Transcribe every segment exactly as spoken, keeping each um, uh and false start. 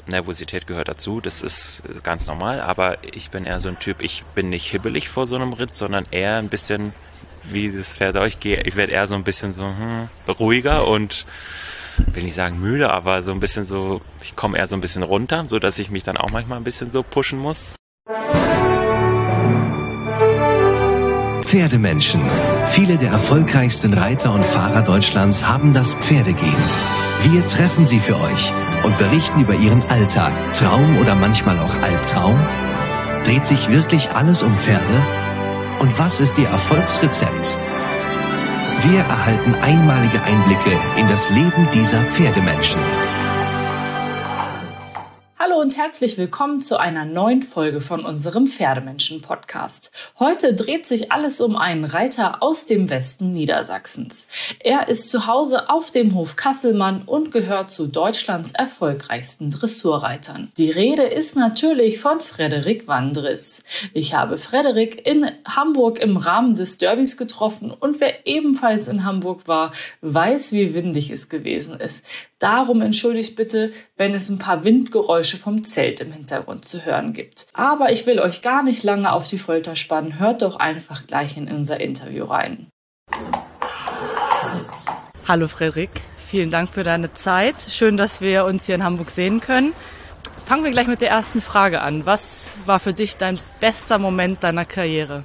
Nervosität gehört dazu, das ist ganz normal, aber ich bin eher so ein Typ, ich bin nicht hibbelig vor so einem Ritt, sondern eher ein bisschen, wie dieses Pferd auch, ich gehe, ich werde eher so ein bisschen so hm, ruhiger und will nicht sagen müde, aber so ein bisschen so, ich komme eher so ein bisschen runter, so dass ich mich dann auch manchmal ein bisschen so pushen muss. Pferdemenschen. Viele der erfolgreichsten Reiter und Fahrer Deutschlands haben das Pferdegehen. Wir treffen sie für euch und berichten über ihren Alltag, Traum oder manchmal auch Albtraum. Dreht sich wirklich alles um Pferde? Und was ist ihr Erfolgsrezept? Wir erhalten einmalige Einblicke in das Leben dieser Pferdemenschen. Hallo und herzlich willkommen zu einer neuen Folge von unserem Pferdemenschen-Podcast. Heute dreht sich alles um einen Reiter aus dem Westen Niedersachsens. Er ist zu Hause auf dem Hof Kasselmann und gehört zu Deutschlands erfolgreichsten Dressurreitern. Die Rede ist natürlich von Frederik Wandriss. Ich habe Frederik in Hamburg im Rahmen des Derbys getroffen und wer ebenfalls in Hamburg war, weiß, wie windig es gewesen ist. Darum entschuldigt bitte, wenn es ein paar Windgeräusche vom Zelt im Hintergrund zu hören gibt. Aber ich will euch gar nicht lange auf die Folter spannen. Hört doch einfach gleich in unser Interview rein. Hallo Frederik, vielen Dank für deine Zeit. Schön, dass wir uns hier in Hamburg sehen können. Fangen wir gleich mit der ersten Frage an. Was war für dich dein bester Moment deiner Karriere?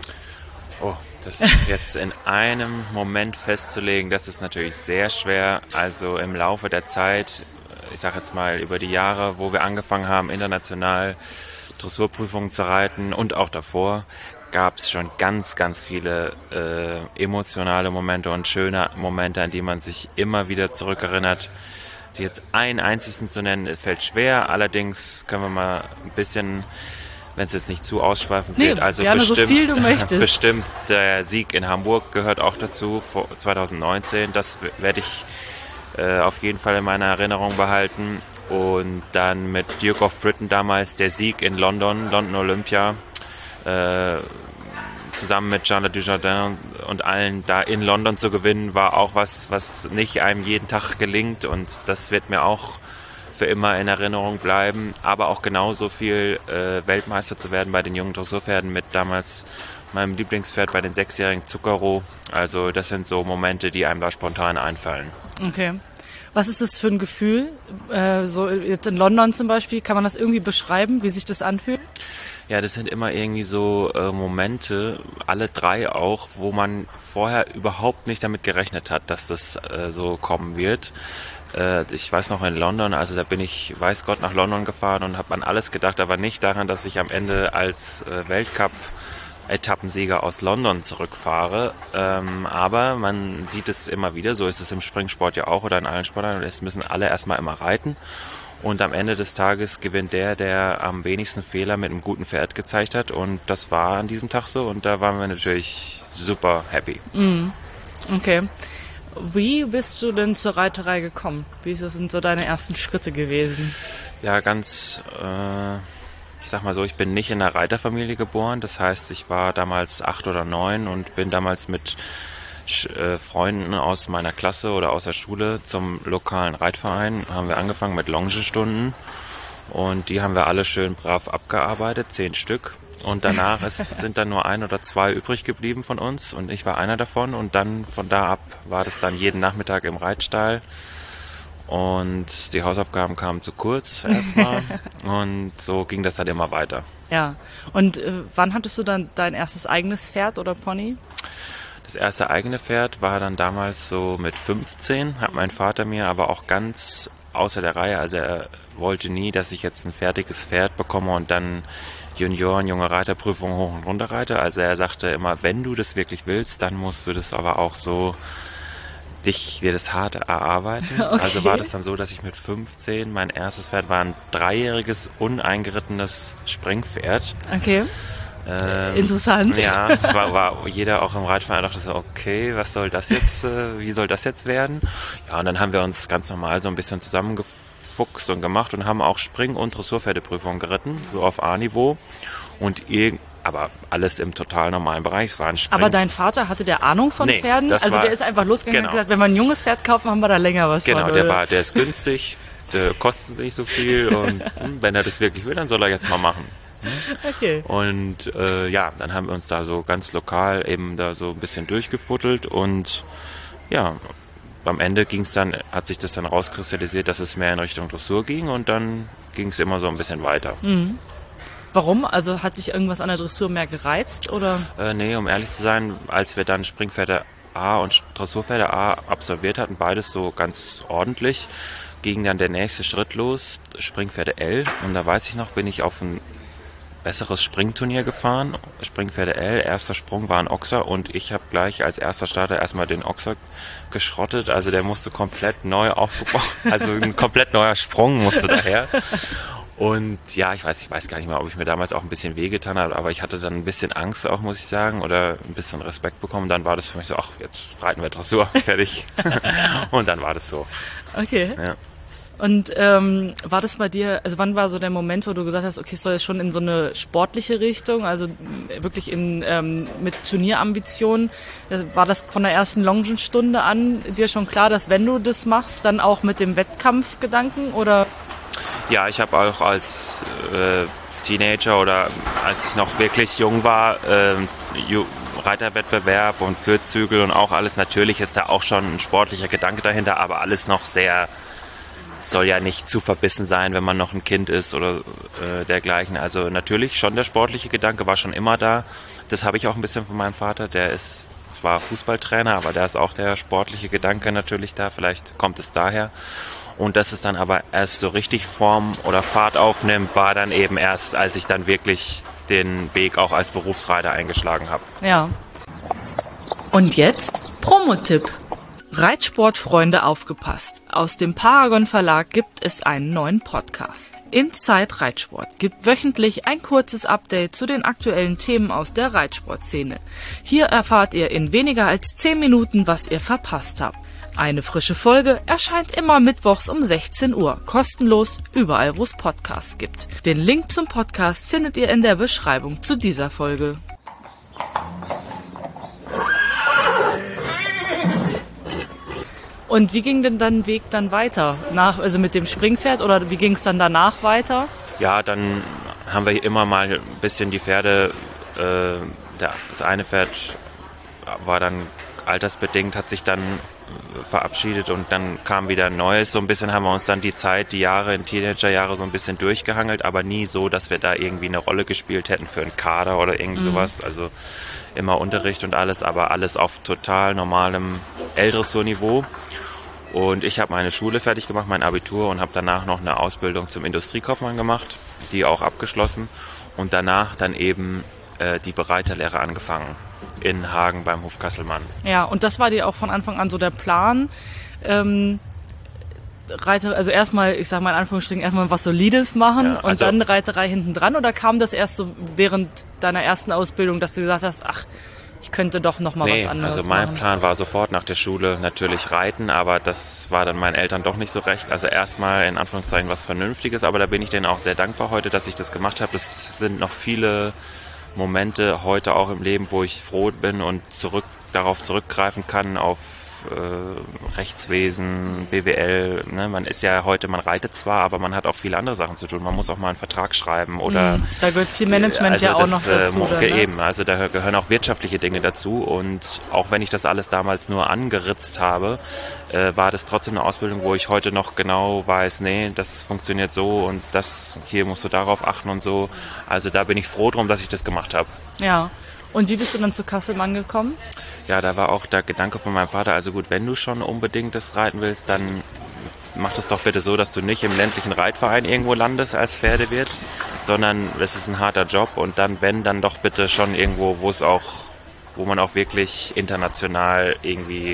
Oh, das ist jetzt in einem Moment festzulegen, das ist natürlich sehr schwer. Also im Laufe der Zeit, ich sage jetzt mal über die Jahre, wo wir angefangen haben, international Dressurprüfungen zu reiten und auch davor, gab es schon ganz, ganz viele äh, emotionale Momente und schöne Momente, an die man sich immer wieder zurückerinnert. Jetzt einen einzigen zu nennen, fällt schwer. Allerdings können wir mal ein bisschen, wenn es jetzt nicht zu ausschweifend nee, wird, also gerne bestimmt, so viel du möchtest. bestimmt der Sieg in Hamburg gehört auch dazu, vor zwanzig neunzehn. Das werde ich äh, auf jeden Fall in meiner Erinnerung behalten. Und dann mit Duke of Britain damals der Sieg in London, London Olympia, äh, zusammen mit Jean Dujardin und allen da in London zu gewinnen, war auch was, was nicht einem jeden Tag gelingt. Und das wird mir auch für immer in Erinnerung bleiben, aber auch genauso viel äh, Weltmeister zu werden bei den jungen Dressurpferden mit damals meinem Lieblingspferd bei den sechsjährigen Zucchero. Also das sind so Momente, die einem da spontan einfallen. Okay. Was ist das für ein Gefühl? Äh, so jetzt in London zum Beispiel, kann man das irgendwie beschreiben, wie sich das anfühlt? Ja, das sind immer irgendwie so äh, Momente, alle drei auch, wo man vorher überhaupt nicht damit gerechnet hat, dass das äh, so kommen wird. Äh, ich weiß noch in London, also da bin ich, weiß Gott, nach London gefahren und habe an alles gedacht, aber nicht daran, dass ich am Ende als äh, Weltcup Etappensieger aus London zurückfahre, ähm, aber man sieht es immer wieder, so ist es im Springsport ja auch oder in allen Sportarten, es müssen alle erstmal immer reiten und am Ende des Tages gewinnt der, der am wenigsten Fehler mit einem guten Pferd gezeigt hat und das war an diesem Tag so und da waren wir natürlich super happy. Mm, okay. Wie bist du denn zur Reiterei gekommen? Wie sind so deine ersten Schritte gewesen? Ja, ganz... Äh, Ich sag mal so, ich bin nicht in einer Reiterfamilie geboren, das heißt, ich war damals acht oder neun und bin damals mit äh, Freunden aus meiner Klasse oder aus der Schule zum lokalen Reitverein, haben wir angefangen mit Longestunden und die haben wir alle schön brav abgearbeitet, zehn Stück und danach ist, sind dann nur ein oder zwei übrig geblieben von uns und ich war einer davon und dann von da ab war das dann jeden Nachmittag im Reitstall. Und die Hausaufgaben kamen zu kurz erstmal und so ging das dann immer weiter. Ja, und äh, wann hattest du dann dein erstes eigenes Pferd oder Pony? Das erste eigene Pferd war dann damals so mit fünfzehn, hat mein Vater mir aber auch ganz außer der Reihe, also er wollte nie, dass ich jetzt ein fertiges Pferd bekomme und dann Junioren, junge Reiterprüfungen hoch und runter reite. Also er sagte immer, wenn du das wirklich willst, dann musst du das aber auch so dich dir das hart erarbeiten. Okay. Also war das dann so, dass ich mit fünfzehn, mein erstes Pferd war ein dreijähriges, uneingerittenes Springpferd. Okay. Ähm, Interessant. Ja, war, war jeder auch im Reitverein dachte so, okay, was soll das jetzt, äh, wie soll das jetzt werden? Ja, und dann haben wir uns ganz normal so ein bisschen zusammengefuchst und gemacht und haben auch Spring- und Dressurpferdeprüfungen geritten, so auf A-Niveau. Und irgendwie aber alles im total normalen Bereich. Es war ein Spring. Aber dein Vater, hatte der Ahnung von nee, Pferden? Also war, der ist einfach losgegangen genau. und gesagt, wenn wir ein junges Pferd kaufen, haben wir da länger was Genau, von. der war, der ist günstig äh, kostet nicht so viel und hm, wenn er das wirklich will, dann soll er jetzt mal machen. Okay. Und äh, ja, dann haben wir uns da so ganz lokal eben da so ein bisschen durchgefuttelt und ja, am Ende ging's dann, hat sich das dann rauskristallisiert, dass es mehr in Richtung Dressur ging und dann ging es immer so ein bisschen weiter. Mhm. Warum? Also hat dich irgendwas an der Dressur mehr gereizt oder? Äh, nee, um ehrlich zu sein, als wir dann Springpferde A und Dressurpferde A absolviert hatten, beides so ganz ordentlich, ging dann der nächste Schritt los, Springpferde L. Und da weiß ich noch, bin ich auf ein besseres Springturnier gefahren. Springpferde L, erster Sprung war ein Ochser und ich habe gleich als erster Starter erstmal den Ochser geschrottet. Also der musste komplett neu aufgebaut, also ein komplett neuer Sprung musste daher. Und ja, ich weiß, ich weiß gar nicht mehr, ob ich mir damals auch ein bisschen wehgetan habe, aber ich hatte dann ein bisschen Angst auch, muss ich sagen, oder ein bisschen Respekt bekommen. Dann war das für mich so, ach, jetzt reiten wir Dressur, fertig. Und dann war das so. Okay. Ja. Und ähm, war das bei dir, also wann war so der Moment, wo du gesagt hast, okay, es soll jetzt schon in so eine sportliche Richtung, also wirklich in ähm, mit Turnierambitionen, war das von der ersten Longenstunde an dir schon klar, dass wenn du das machst, dann auch mit dem Wettkampfgedanken oder? Ja, ich habe auch als äh, Teenager oder als ich noch wirklich jung war, äh, Reiterwettbewerb und Fürzügel und auch alles, natürlich ist da auch schon ein sportlicher Gedanke dahinter, aber alles noch sehr, soll ja nicht zu verbissen sein, wenn man noch ein Kind ist oder äh, dergleichen. Also natürlich schon der sportliche Gedanke war schon immer da. Das habe ich auch ein bisschen von meinem Vater, der ist zwar Fußballtrainer, aber da ist auch der sportliche Gedanke natürlich da, vielleicht kommt es daher. Und dass es dann aber erst so richtig Form oder Fahrt aufnimmt, war dann eben erst, als ich dann wirklich den Weg auch als Berufsreiter eingeschlagen habe. Ja. Und jetzt Promotipp. Reitsportfreunde aufgepasst. Aus dem Paragon Verlag gibt es einen neuen Podcast. Inside Reitsport gibt wöchentlich ein kurzes Update zu den aktuellen Themen aus der Reitsportszene. Hier erfahrt ihr in weniger als zehn Minuten, was ihr verpasst habt. Eine frische Folge erscheint immer mittwochs um sechzehn Uhr, kostenlos überall, wo es Podcasts gibt. Den Link zum Podcast findet ihr in der Beschreibung zu dieser Folge. Und wie ging denn dein Weg dann weiter? Nach, also mit dem Springpferd oder wie ging es dann danach weiter? Ja, dann haben wir immer mal ein bisschen die Pferde, äh, der, das eine Pferd war dann altersbedingt, hat sich dann verabschiedet und dann kam wieder ein neues. So ein bisschen haben wir uns dann die Zeit, die Jahre, in Teenagerjahre so ein bisschen durchgehangelt, aber nie so, dass wir da irgendwie eine Rolle gespielt hätten für einen Kader oder irgend sowas. Also immer Unterricht und alles, aber alles auf total normalem L-Dressur-Niveau. Und ich habe meine Schule fertig gemacht, mein Abitur und habe danach noch eine Ausbildung zum Industriekaufmann gemacht, die auch abgeschlossen und danach dann eben äh, die Bereiterlehre angefangen in Hagen beim Hof Kasselmann. Ja, und das war dir auch von Anfang an so der Plan, ähm, Reiter, also erstmal, ich sag mal in Anführungsstrichen, erstmal was Solides machen, ja, also, und dann Reiterei hinten dran, oder kam das erst so während deiner ersten Ausbildung, dass du gesagt hast, ach, ich könnte doch noch mal nee, was anderes also mein machen. Plan war sofort nach der Schule natürlich reiten, aber das war dann meinen Eltern doch nicht so recht. Also erstmal in Anführungszeichen was Vernünftiges, aber da bin ich denen auch sehr dankbar heute, dass ich das gemacht habe. Es sind noch viele Momente heute auch im Leben, wo ich froh bin und zurück darauf zurückgreifen kann, auf äh, Rechtswesen, B W L. Ne? Man ist ja heute, man reitet zwar, aber man hat auch viele andere Sachen zu tun. Man muss auch mal einen Vertrag schreiben oder... Mm, da gehört viel Management also ja auch das, noch dazu. Äh, dann, ne? Eben, also da gehören auch wirtschaftliche Dinge dazu und auch wenn ich das alles damals nur angeritzt habe, äh, war das trotzdem eine Ausbildung, wo ich heute noch genau weiß, nee, das funktioniert so und das, hier musst du darauf achten und so. Also da bin ich froh drum, dass ich das gemacht habe. Ja. Und wie bist du dann zu Kasselmann gekommen? Ja, da war auch der Gedanke von meinem Vater, also gut, wenn du schon unbedingt das reiten willst, dann mach das doch bitte so, dass du nicht im ländlichen Reitverein irgendwo landest als Pferdewirt, sondern es ist ein harter Job und dann, wenn, dann doch bitte schon irgendwo, wo es auch, wo man auch wirklich international irgendwie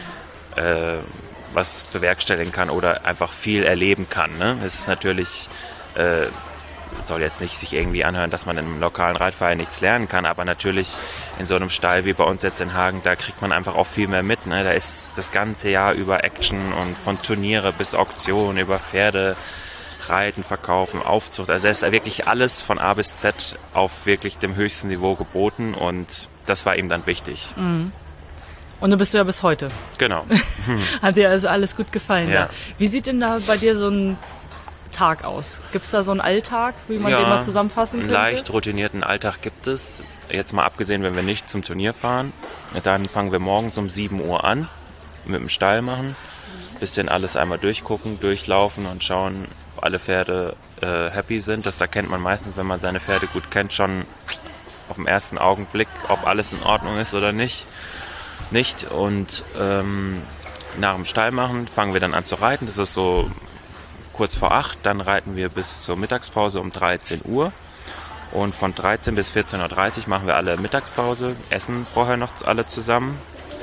äh, was bewerkstelligen kann oder einfach viel erleben kann. Ne? Es ist natürlich... Äh, soll jetzt nicht sich irgendwie anhören, dass man im lokalen Reitverein nichts lernen kann, aber natürlich in so einem Stall wie bei uns jetzt in Hagen, da kriegt man einfach auch viel mehr mit. Ne? Da ist das ganze Jahr über Action und von Turniere bis Auktion, über Pferde, Reiten, Verkaufen, Aufzucht. Also es ist wirklich alles von A bis Z auf wirklich dem höchsten Niveau geboten und das war ihm dann wichtig. Mhm. Und du bist ja bis heute. Genau. Hat dir also alles gut gefallen. Ja. Da. Wie sieht denn da bei dir so ein Tag aus? Gibt es da so einen Alltag, wie man ja, den mal zusammenfassen könnte? Einen leicht routinierten Alltag gibt es. Jetzt mal abgesehen, wenn wir nicht zum Turnier fahren. Dann fangen wir morgens um sieben Uhr an mit dem Stall machen. Bisschen alles einmal durchgucken, durchlaufen und schauen, ob alle Pferde äh, happy sind. Das erkennt man meistens, wenn man seine Pferde gut kennt, schon auf den ersten Augenblick, ob alles in Ordnung ist oder nicht. Nicht. Und ähm, nach dem Stall machen fangen wir dann an zu reiten. Das ist so kurz vor acht. Dann reiten wir bis zur Mittagspause um dreizehn Uhr. Und von dreizehn bis vierzehn Uhr dreißig machen wir alle Mittagspause, essen vorher noch alle zusammen.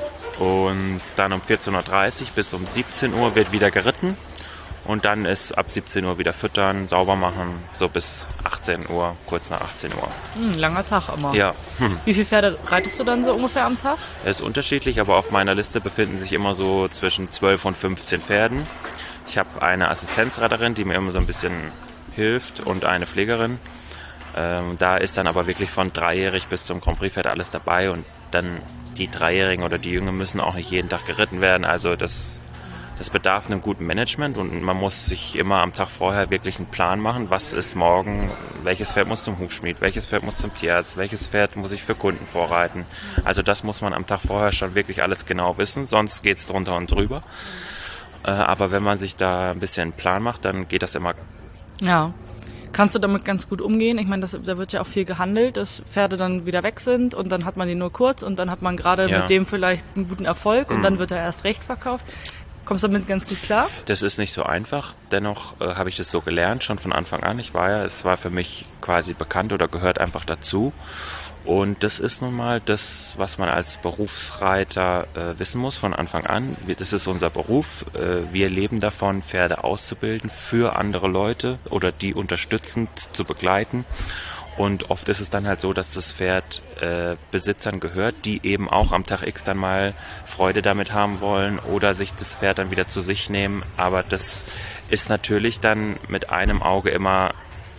Und dann um vierzehn Uhr dreißig bis um siebzehn Uhr wird wieder geritten. Und dann ist ab siebzehn Uhr wieder füttern, sauber machen, so bis achtzehn Uhr, kurz nach achtzehn Uhr. Hm, langer Tag immer. Ja. Hm. Wie viele Pferde reitest du dann so ungefähr am Tag? Es ist unterschiedlich, aber auf meiner Liste befinden sich immer so zwischen zwölf und fünfzehn Pferden. Ich habe eine Assistenzreiterin, die mir immer so ein bisschen hilft und eine Pflegerin. Ähm, da ist dann aber wirklich von dreijährig bis zum Grand Prix Pferd alles dabei und dann die Dreijährigen oder die Jungen müssen auch nicht jeden Tag geritten werden. Also das, das bedarf einem guten Management und man muss sich immer am Tag vorher wirklich einen Plan machen, was ist morgen, welches Pferd muss zum Hufschmied, welches Pferd muss zum Tierarzt, welches Pferd muss ich für Kunden vorreiten. Also das muss man am Tag vorher schon wirklich alles genau wissen, sonst geht es drunter und drüber. Äh, aber wenn man sich da ein bisschen einen Plan macht, dann geht das immer. Ja. Kannst du damit ganz gut umgehen? Ich meine, das, da wird ja auch viel gehandelt, dass Pferde dann wieder weg sind und dann hat man die nur kurz und dann hat man gerade ja. mit dem vielleicht einen guten Erfolg und mhm. dann wird er erst recht verkauft. Kommst du damit ganz gut klar? Das ist nicht so einfach. Dennoch äh, habe ich das so gelernt, schon von Anfang an. Ich war ja, es war für mich quasi bekannt oder gehört einfach dazu. Und das ist nun mal das, was man als Berufsreiter äh, wissen muss von Anfang an. Das ist unser Beruf. Äh, wir leben davon, Pferde auszubilden für andere Leute oder die unterstützend zu begleiten. Und oft ist es dann halt so, dass das Pferd äh, Besitzern gehört, die eben auch am Tag X dann mal Freude damit haben wollen oder sich das Pferd dann wieder zu sich nehmen. Aber das ist natürlich dann mit einem Auge immer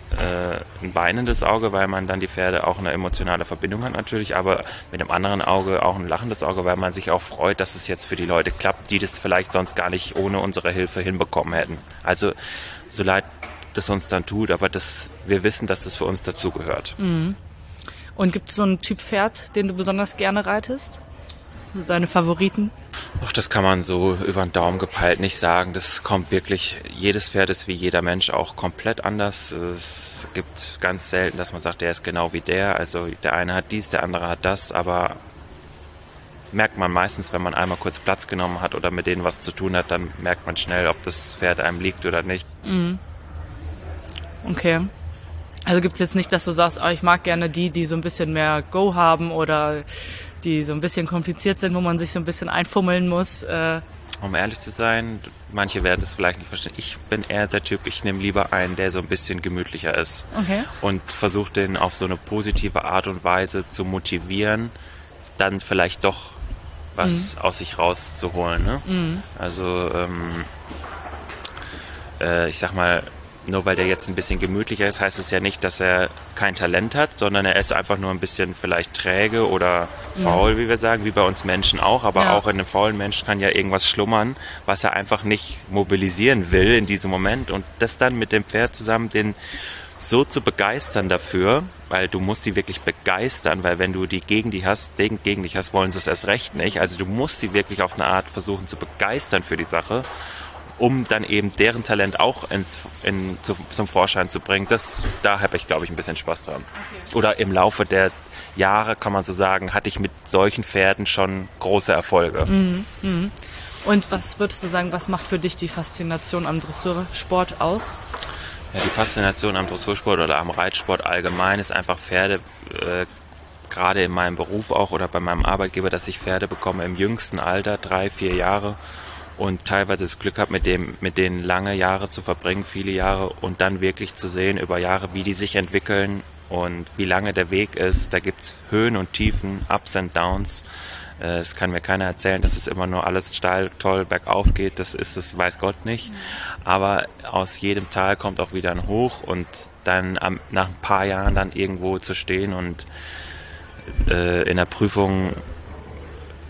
ein weinendes Auge, weil man dann die Pferde auch eine emotionale Verbindung hat natürlich, aber mit dem anderen Auge auch ein lachendes Auge, weil man sich auch freut, dass es jetzt für die Leute klappt, die das vielleicht sonst gar nicht ohne unsere Hilfe hinbekommen hätten. Also so leid das uns dann tut, aber das, wir wissen, dass das für uns dazugehört. Mhm. Und gibt es so einen Typ Pferd, den du besonders gerne reitest? Also deine Favoriten? Ach, das kann man so über den Daumen gepeilt nicht sagen. Das kommt wirklich, jedes Pferd ist wie jeder Mensch auch komplett anders. Es gibt ganz selten, dass man sagt, der ist genau wie der. Also der eine hat dies, der andere hat das, aber merkt man meistens, wenn man einmal kurz Platz genommen hat oder mit denen was zu tun hat, dann merkt man schnell, ob das Pferd einem liegt oder nicht. Mhm. Okay. Also gibt es jetzt nicht, dass du sagst, oh, ich mag gerne die, die so ein bisschen mehr Go haben oder die so ein bisschen kompliziert sind, wo man sich so ein bisschen einfummeln muss. Äh. Um ehrlich zu sein, manche werden das vielleicht nicht verstehen. Ich bin eher der Typ, ich nehme lieber einen, der so ein bisschen gemütlicher ist. Okay. Und versuche den auf so eine positive Art und Weise zu motivieren, dann vielleicht doch was mhm. aus sich rauszuholen. Ne? Mhm. Also ähm, äh, ich sag mal, nur weil der jetzt ein bisschen gemütlicher ist, heißt es ja nicht, dass er kein Talent hat, sondern er ist einfach nur ein bisschen vielleicht träge oder faul, ja. wie wir sagen, wie bei uns Menschen auch. Aber ja. auch in einem faulen Menschen kann ja irgendwas schlummern, was er einfach nicht mobilisieren will in diesem Moment. Und das dann mit dem Pferd zusammen, den so zu begeistern dafür, weil du musst sie wirklich begeistern, weil wenn du die gegen die hast, gegen, gegen dich hast, wollen sie es erst recht nicht. Also du musst sie wirklich auf eine Art versuchen zu begeistern für die Sache, um dann eben deren Talent auch ins, in, zu, zum Vorschein zu bringen. Das, da habe ich, glaube ich, ein bisschen Spaß dran. Okay. Oder im Laufe der Jahre, kann man so sagen, hatte ich mit solchen Pferden schon große Erfolge. Mhm. Mhm. Und was würdest du sagen, was macht für dich die Faszination am Dressursport aus? Ja, die Faszination am Dressursport oder am Reitsport allgemein ist einfach Pferde, äh, gerade in meinem Beruf auch oder bei meinem Arbeitgeber, dass ich Pferde bekomme im jüngsten Alter, drei, vier Jahre, und teilweise das Glück habe, mit dem, mit denen lange Jahre zu verbringen, viele Jahre, und dann wirklich zu sehen über Jahre, wie die sich entwickeln und wie lange der Weg ist. Da gibt es Höhen und Tiefen, Ups and Downs. Es kann mir keiner erzählen, dass es immer nur alles steil, toll bergauf geht. Das ist es, weiß Gott nicht. Aber aus jedem Tal kommt auch wieder ein Hoch, und dann am, nach ein paar Jahren dann irgendwo zu stehen und äh, in der Prüfung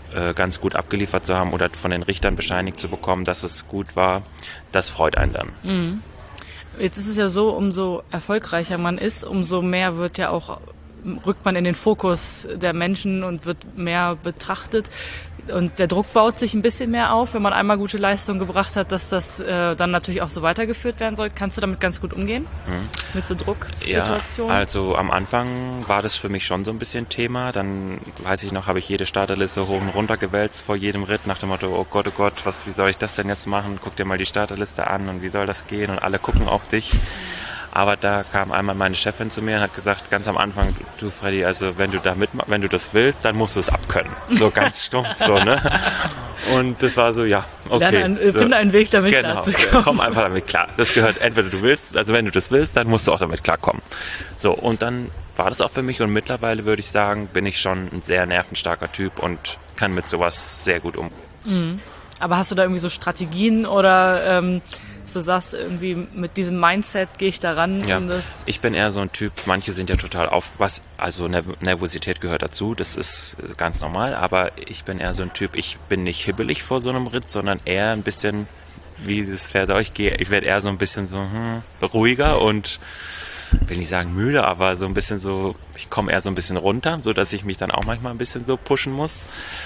äh, ganz gut abgeliefert zu haben oder von den Richtern bescheinigt zu bekommen, dass es gut war, das freut einen dann. Mhm. Jetzt ist es ja so, umso erfolgreicher man ist, umso mehr wird ja auch, rückt man in den Fokus der Menschen und wird mehr betrachtet. Und der Druck baut sich ein bisschen mehr auf, wenn man einmal gute Leistung gebracht hat, dass das äh, dann natürlich auch so weitergeführt werden soll. Kannst du damit ganz gut umgehen? Mhm. Mit so Drucksituationen? Ja, also am Anfang war das für mich schon so ein bisschen Thema. Dann, weiß ich noch, habe ich jede Starterliste hoch und runter gewälzt vor jedem Ritt nach dem Motto, oh Gott, oh Gott, was, wie soll ich das denn jetzt machen? Guck dir mal die Starterliste an und wie soll das gehen? Und alle gucken auf dich. Aber da kam einmal meine Chefin zu mir und hat gesagt, ganz am Anfang, du Freddy, also wenn du da mitmachst, wenn du das willst, dann musst du es abkönnen. So ganz stumpf, so, ne? Und das war so, ja, okay. Lerne ein, so. Finde einen Weg, damit genau, klarzukommen. Komm einfach damit klar. Das gehört, entweder du willst, also wenn du das willst, dann musst du auch damit klarkommen. So, und dann war das auch für mich und mittlerweile würde ich sagen, bin ich schon ein sehr nervenstarker Typ und kann mit sowas sehr gut umgehen. Mhm. Aber hast du da irgendwie so Strategien oder ähm, du sagst, irgendwie mit diesem Mindset gehe ich da ran? Ja, um das ich bin eher so ein Typ, manche sind ja total auf, was, also Nervosität gehört dazu, das ist ganz normal, aber ich bin eher so ein Typ, ich bin nicht hibbelig vor so einem Ritt, sondern eher ein bisschen, wie es Pferd ich gehe, ich werde eher so ein bisschen so hm, ruhiger und will nicht sagen müde, aber so ein bisschen so, ich komme eher so ein bisschen runter, so dass ich mich dann auch manchmal ein bisschen so pushen muss,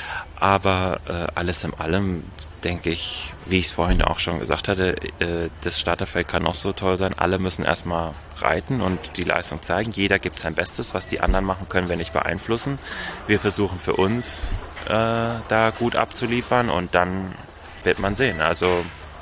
aber äh, alles in allem denke ich, wie ich es vorhin auch schon gesagt hatte, äh, das Starterfeld kann auch so toll sein. Alle müssen erstmal reiten und die Leistung zeigen. Jeder gibt sein Bestes. Was die anderen machen, können wir nicht beeinflussen. Wir versuchen für uns äh, da gut abzuliefern und dann wird man sehen. Also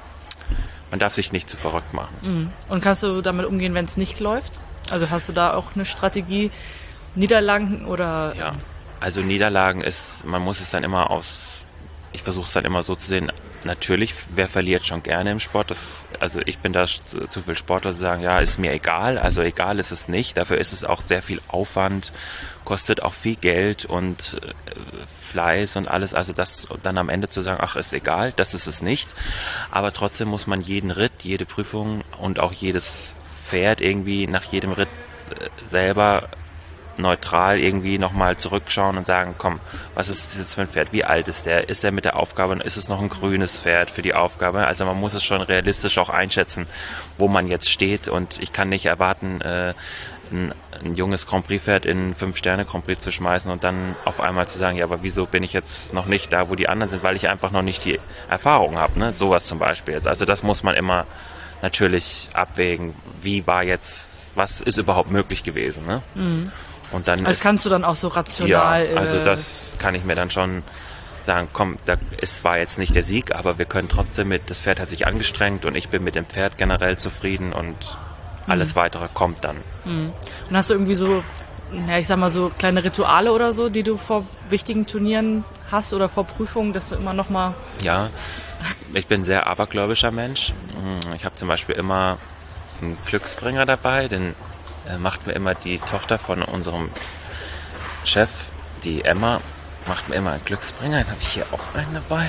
man darf sich nicht zu verrückt machen. Mhm. Und kannst du damit umgehen, wenn es nicht läuft? Also hast du da auch eine Strategie, Niederlagen oder... Ja, also Niederlagen ist, man muss es dann immer aus... Ich versuche es dann immer so zu sehen, natürlich, wer verliert schon gerne im Sport? Das, also ich bin da zu, zu viel Sportler, die sagen, ja, ist mir egal. Also egal ist es nicht. Dafür ist es auch sehr viel Aufwand, kostet auch viel Geld und äh, Fleiß und alles. Also das dann am Ende zu sagen, ach, ist egal, das ist es nicht. Aber trotzdem muss man jeden Ritt, jede Prüfung und auch jedes Pferd irgendwie nach jedem Ritt selber neutral irgendwie nochmal zurückschauen und sagen, komm, was ist das jetzt für ein Pferd? Wie alt ist der? Ist er mit der Aufgabe? Ist es noch ein grünes Pferd für die Aufgabe? Also man muss es schon realistisch auch einschätzen, wo man jetzt steht und ich kann nicht erwarten, äh, ein, ein junges Grand Prix Pferd in fünf Sterne Grand Prix zu schmeißen und dann auf einmal zu sagen, ja, aber wieso bin ich jetzt noch nicht da, wo die anderen sind? Weil ich einfach noch nicht die Erfahrung habe, ne? Sowas zum Beispiel jetzt. Also das muss man immer natürlich abwägen, wie war jetzt, was ist überhaupt möglich gewesen, ne? Mhm. Und dann das ist, kannst du dann auch so rational... Ja, also das kann ich mir dann schon sagen, komm, da, es war jetzt nicht der Sieg, aber wir können trotzdem mit, das Pferd hat sich angestrengt und ich bin mit dem Pferd generell zufrieden und alles mhm. Weitere kommt dann. Mhm. Und hast du irgendwie so, ja, ich sag mal so kleine Rituale oder so, die du vor wichtigen Turnieren hast oder vor Prüfungen, dass du immer noch mal... Ja, ich bin ein sehr abergläubischer Mensch. Ich habe zum Beispiel immer einen Glücksbringer dabei, den macht mir immer die Tochter von unserem Chef, die Emma, macht mir immer einen Glücksbringer. Jetzt habe ich hier auch einen dabei.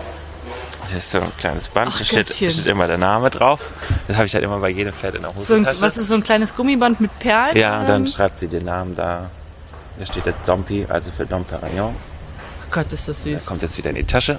Das ist so ein kleines Band, da steht, steht immer der Name drauf. Das habe ich halt immer bei jedem Pferd in der Hosentasche. So ein, was ist so ein kleines Gummiband mit Perlen? Ja, und dann schreibt sie den Namen da. Da steht jetzt Dompi, also für Dom Perignon. Ach Gott, ist das süß. Da kommt jetzt wieder in die Tasche.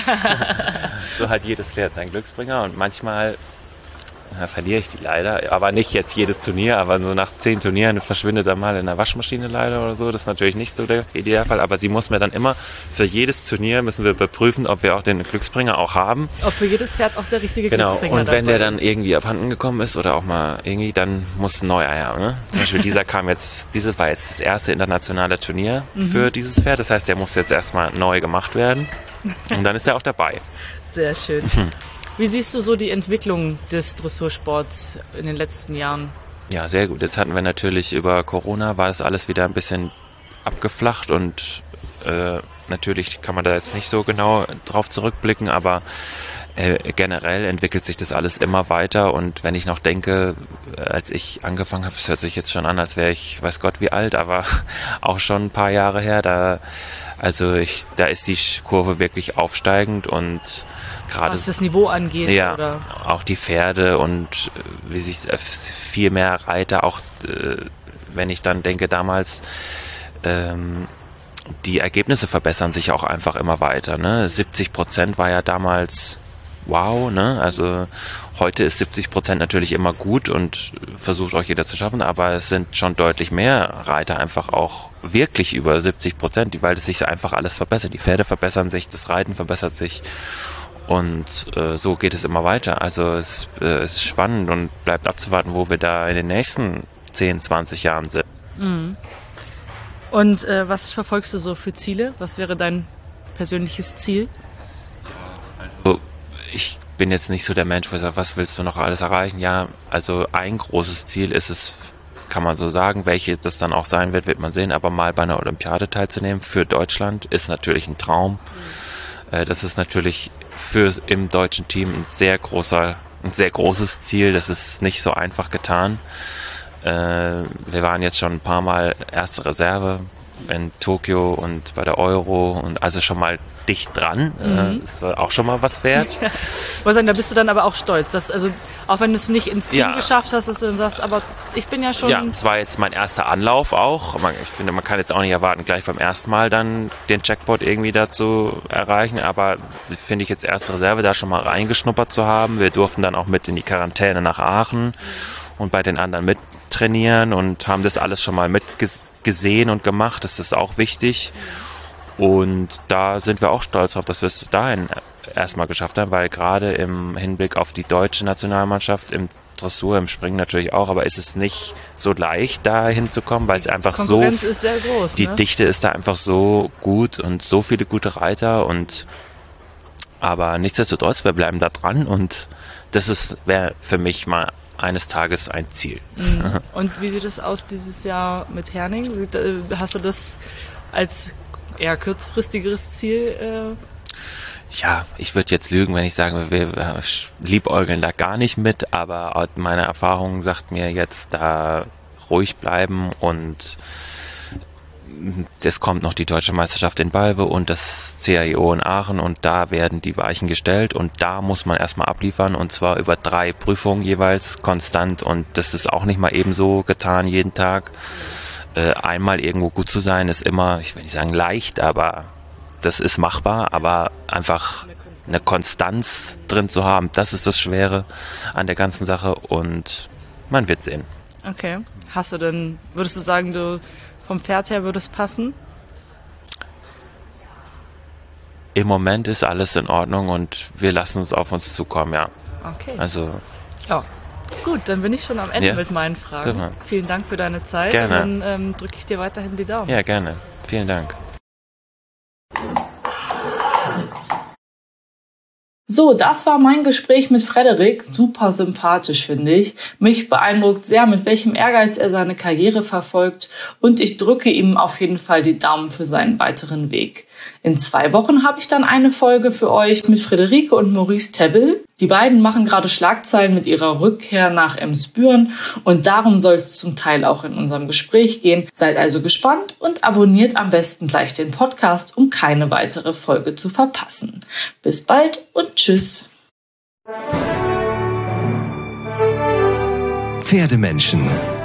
So hat jedes Pferd seinen Glücksbringer und manchmal ja, verliere ich die leider, aber nicht jetzt jedes Turnier, aber so nach zehn Turnieren verschwindet er mal in der Waschmaschine leider oder so, das ist natürlich nicht so der Idealfall, aber sie muss mir dann immer, für jedes Turnier müssen wir überprüfen, ob wir auch den Glücksbringer auch haben. Ob für jedes Pferd auch der richtige genau. Glücksbringer Und wenn der dann ist. irgendwie abhanden gekommen ist oder auch mal irgendwie, dann muss ein neuer her, ne? Zum Beispiel dieser kam jetzt, dieses war jetzt das erste internationale Turnier mhm. für dieses Pferd, das heißt, der muss jetzt erstmal neu gemacht werden und dann ist er auch dabei. Sehr schön. Wie siehst du so die Entwicklung des Dressursports in den letzten Jahren? Ja, sehr gut. Jetzt hatten wir natürlich über Corona, war das alles wieder ein bisschen abgeflacht und äh, natürlich kann man da jetzt nicht so genau drauf zurückblicken, aber äh, generell entwickelt sich das alles immer weiter und wenn ich noch denke, als ich angefangen habe, es hört sich jetzt schon an, als wäre ich, weiß Gott wie alt, aber auch schon ein paar Jahre her, da, also ich, da ist die Kurve wirklich aufsteigend und gerade was das Niveau angeht, ja, oder? Auch die Pferde und wie sich viel mehr Reiter, auch äh, wenn ich dann denke, damals ähm, die Ergebnisse verbessern sich auch einfach immer weiter. Ne? siebzig Prozent war ja damals wow, ne? Also heute ist siebzig Prozent natürlich immer gut und versucht auch jeder zu schaffen, aber es sind schon deutlich mehr Reiter einfach auch wirklich über siebzig Prozent, weil es sich einfach alles verbessert. Die Pferde verbessern sich, das Reiten verbessert sich und äh, so geht es immer weiter. Also es äh, ist spannend und bleibt abzuwarten, wo wir da in den nächsten zehn, zwanzig Jahren sind. Mhm. Und äh, was verfolgst du so für Ziele? Was wäre dein persönliches Ziel? Also ich bin jetzt nicht so der Mensch, der sagt, was willst du noch alles erreichen? Ja, also ein großes Ziel ist es, kann man so sagen, welche das dann auch sein wird, wird man sehen, aber mal bei einer Olympiade teilzunehmen für Deutschland ist natürlich ein Traum. Mhm. Das ist natürlich für im deutschen Team ein sehr großer, ein sehr großes Ziel. Das ist nicht so einfach getan. Wir waren jetzt schon ein paar Mal erste Reserve in Tokio und bei der Euro und also schon mal dicht dran. Mhm. Das war auch schon mal was wert. Ja. Ich muss sagen, da bist du dann aber auch stolz, dass, also auch wenn du es nicht ins Team ja. geschafft hast, dass du dann sagst, aber ich bin ja schon... Ja, es war jetzt mein erster Anlauf auch. Ich finde, man kann jetzt auch nicht erwarten, gleich beim ersten Mal dann den Jackpot irgendwie dazu erreichen, aber finde ich jetzt erste Reserve, da schon mal reingeschnuppert zu haben. Wir durften dann auch mit in die Quarantäne nach Aachen mhm. und bei den anderen mit trainieren und haben das alles schon mal mitgesehen und gemacht. Das ist auch wichtig. Und da sind wir auch stolz drauf, dass wir es dahin erstmal geschafft haben, weil gerade im Hinblick auf die deutsche Nationalmannschaft im Dressur, im Springen natürlich auch, aber ist es nicht so leicht, da hinzukommen, weil es einfach so, ist sehr groß, die ne? Dichte ist da einfach so gut und so viele gute Reiter und aber nichtsdestotrotz, wir bleiben da dran und das ist wäre für mich mal eines Tages ein Ziel. Mhm. Und wie sieht es aus dieses Jahr mit Herning? Hast du das als eher kurzfristigeres Ziel? Äh? Ja, ich würde jetzt lügen, wenn ich sage, wir liebäugeln da gar nicht mit, aber meine Erfahrung sagt mir jetzt, da ruhig bleiben und es kommt noch die Deutsche Meisterschaft in Balve und das C A I O in Aachen und da werden die Weichen gestellt und da muss man erstmal abliefern und zwar über drei Prüfungen jeweils konstant und das ist auch nicht mal ebenso getan jeden Tag. Äh, einmal irgendwo gut zu sein ist immer, ich will nicht sagen leicht, aber das ist machbar, aber einfach eine Konstanz drin zu haben, das ist das Schwere an der ganzen Sache und man wird sehen. Okay. Hast du denn, würdest du sagen, du vom Pferd her würde es passen? Im Moment ist alles in Ordnung und wir lassen es auf uns zukommen, ja. Okay. Also. Ja. Gut, dann bin ich schon am Ende ja. mit meinen Fragen. Super. Vielen Dank für deine Zeit. Gerne. Und dann ähm, drücke ich dir weiterhin die Daumen. Ja, gerne. Vielen Dank. So, das war mein Gespräch mit Frederik. Super sympathisch, finde ich. Mich beeindruckt sehr, mit welchem Ehrgeiz er seine Karriere verfolgt. Und ich drücke ihm auf jeden Fall die Daumen für seinen weiteren Weg. In zwei Wochen habe ich dann eine Folge für euch mit Friederike und Maurice Tebbel. Die beiden machen gerade Schlagzeilen mit ihrer Rückkehr nach Emsbüren und darum soll es zum Teil auch in unserem Gespräch gehen. Seid also gespannt und abonniert am besten gleich den Podcast, um keine weitere Folge zu verpassen. Bis bald und tschüss. Pferdemenschen.